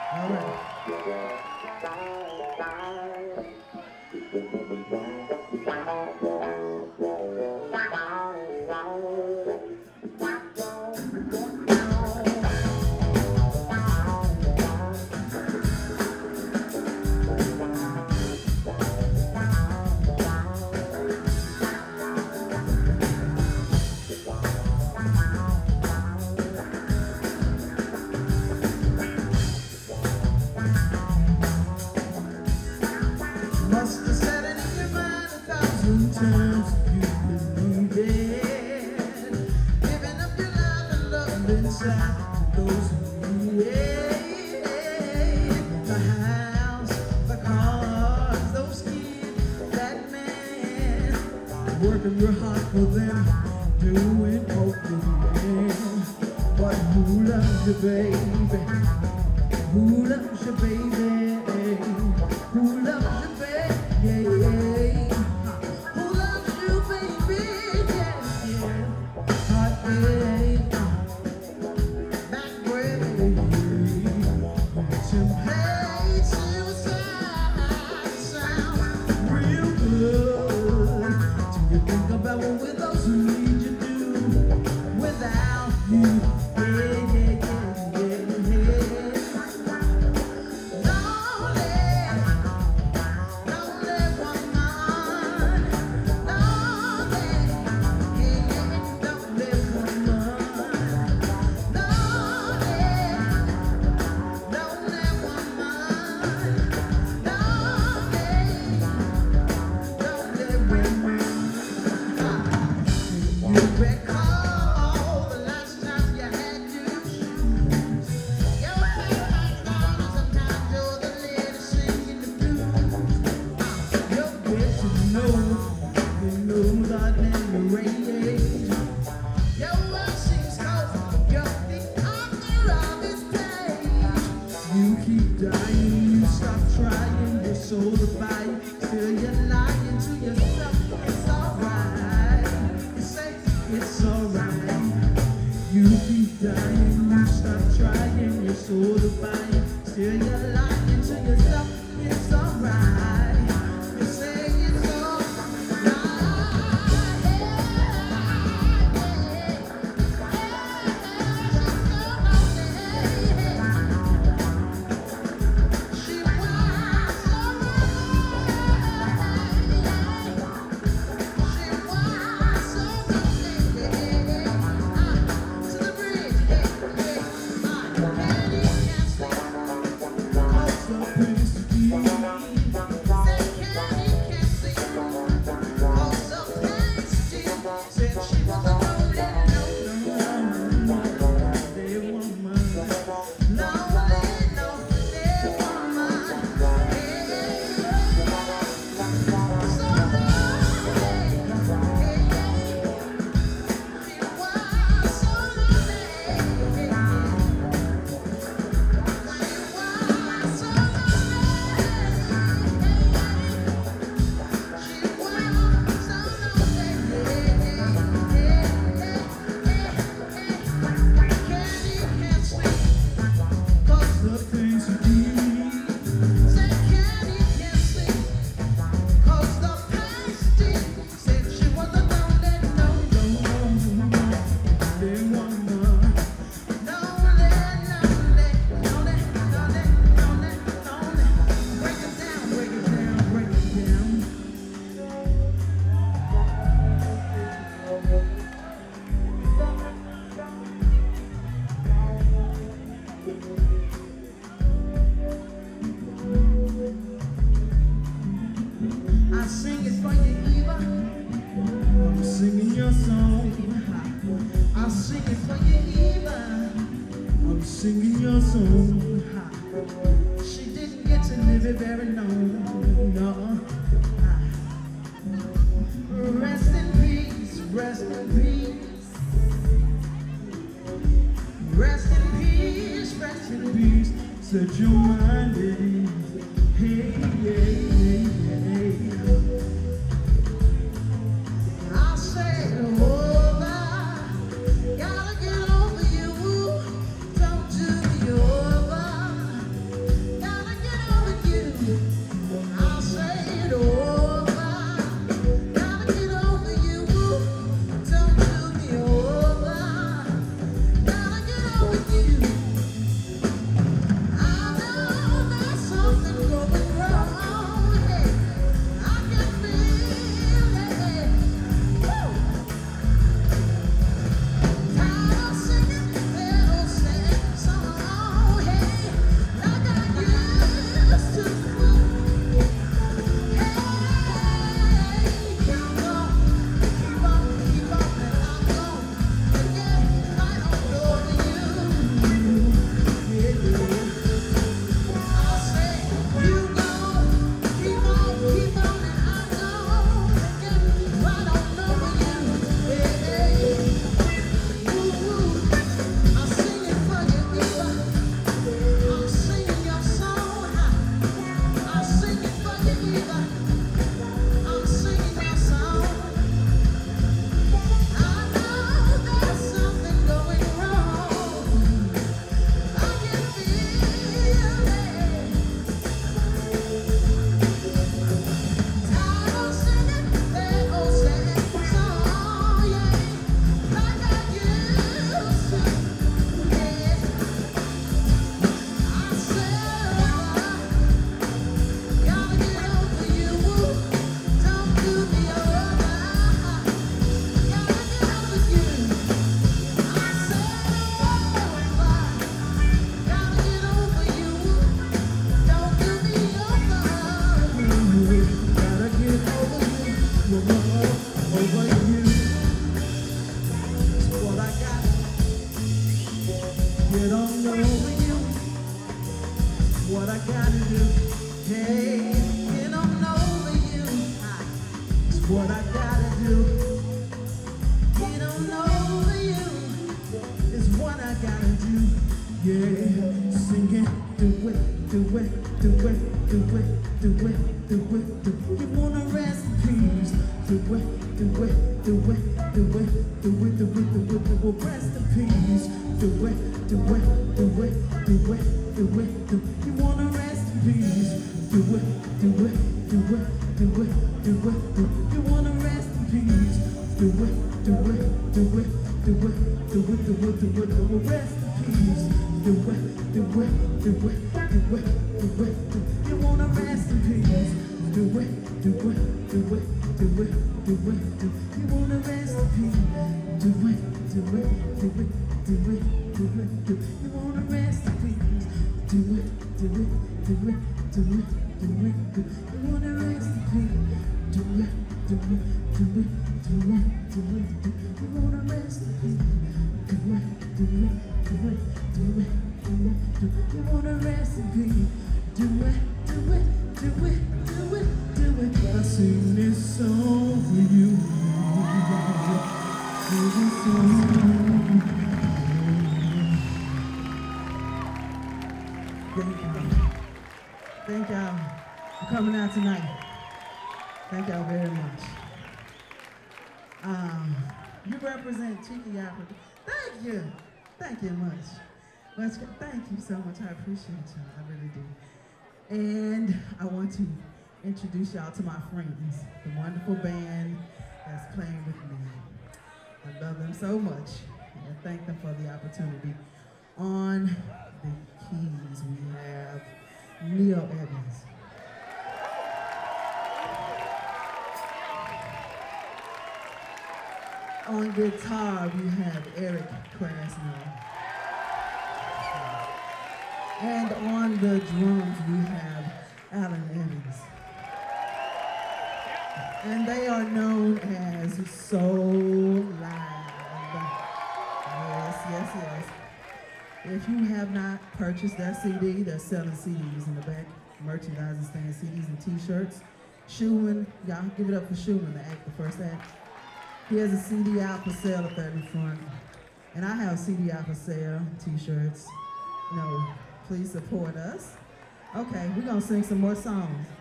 All right. Must have said it in your mind 1,000 times you believe it. Giving up your life and love inside to those who need it. The house, the cars, those kids, that man, working real hard for them, doing all you can. But who loves you, baby? Who loves you, baby? Who loves you, baby? Who loves you, baby? Yeah, yeah. Heartache, back way. Temptation sounds real good. Do you think about what with those who need you do without you? Yeah, yeah, yeah, yeah, yeah. You keep dying, you stop trying, your soul to fight. Still you're lying to yourself. It's alright. You say it's alright. You keep dying, you stop trying, your soul to fight. Still you're lying to yourself. It's alright. You say it's alright. I sing it for you, Eva. I'm singing your song. I sing it for you, Eva. I'm singing your song. She didn't get to live it very long, no. Rest in peace, rest in peace. Rest in peace, rest in peace. Set your mind at ease. Hey, hey, hey, hey. I say over, gotta get over you. Don't do me over. what I gotta do. Hey, get on over you. It's what I gotta do. Get on over you. It's what I gotta do. Yeah, sing it, do it, do it, do it, do it, do it, do it, do it. You wanna rest in peace? Do it, do it, do it, do it, do it, do it, do it, do it. Rest in peace. Do it, do it, do it, do it, do it, do it. You wanna rest in peace? Do it, do it, do it, do it, do it, do it. You wanna rest in peace? Do it, do it, do it, do it, do it, do it, do it, do it. Rest in peace. Do it, do it, do it, do it, do it, do it. You wanna rest in peace? Do it, do it, do it, do it, do it, do it. You wanna rest in peace? Do it, do it, do it, do it, do it, do it. You wanna rest in peace? Do it, do it, do it, do it, do it, do it. You wanna rest in peace? Do it, do it, do it, do it, do it, do it. You wanna rest in peace? Do it, do it, do it, do it, do it, do it. You wanna rest in peace? Do it, do it, do it, do it, do it. I sing this song for you. Sing this song for you. Thank y'all for coming out tonight. Thank y'all very much. You represent Cheeky Africa. Thank you. Thank you much. Thank you so much. I appreciate y'all. I really do. And I want to introduce y'all to my friends, the wonderful band that's playing with me. I love them so much and thank them for the opportunity. On the keys, we have Neil Evans. On guitar, we have Eric Krasner. And on the drums, we have Alan Evans. And they are known as Soul Live. Yes, yes, yes. If you have not purchased that CD, they're selling CDs in the back, merchandising stand, CDs and t-shirts. Schumann, y'all give it up for Schumann, the first act. He has a CD out for sale up there in front. And I have a CD out for sale, t-shirts. Please support us. Okay, we're gonna sing some more songs.